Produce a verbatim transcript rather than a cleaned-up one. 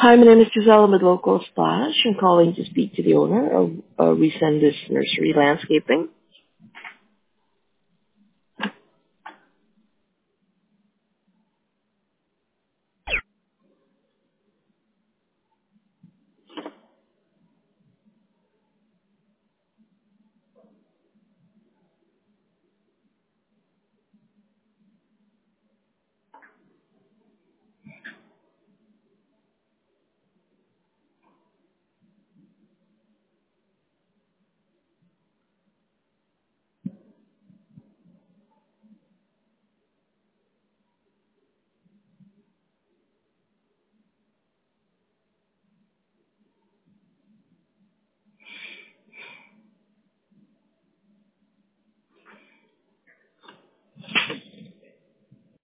Hi, my name is Gisela with Local Splash. I'm calling to speak to the owner of uh, Resendus Nursery Landscaping.